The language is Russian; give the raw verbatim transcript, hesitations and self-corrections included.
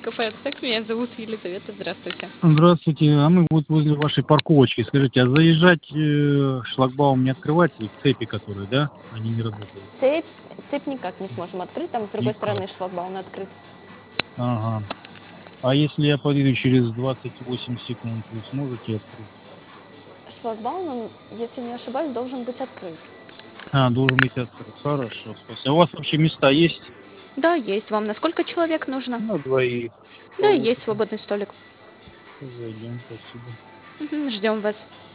Кафе «Ацтек». Меня зовут Елизавета. Здравствуйте. Здравствуйте. А мы вот возле вашей парковочки. Скажите, а заезжать э, шлагбаум не открывать, вот цепи которые, да? Они не работают. Цепь, цепь никак не сможем открыть, там с другой Никак. стороны шлагбаум открыт. Ага. А если я подъеду через двадцать восемь секунд, вы сможете открыть? Шлагбаум, он, если не ошибаюсь, должен быть открыт. А, должен быть открыт. Хорошо, спасибо. А у вас вообще места есть? Да, есть. Вам на сколько человек нужно? На двоих. Да, есть Положено. свободный столик. Зайдем, спасибо. Мгм, ждем вас.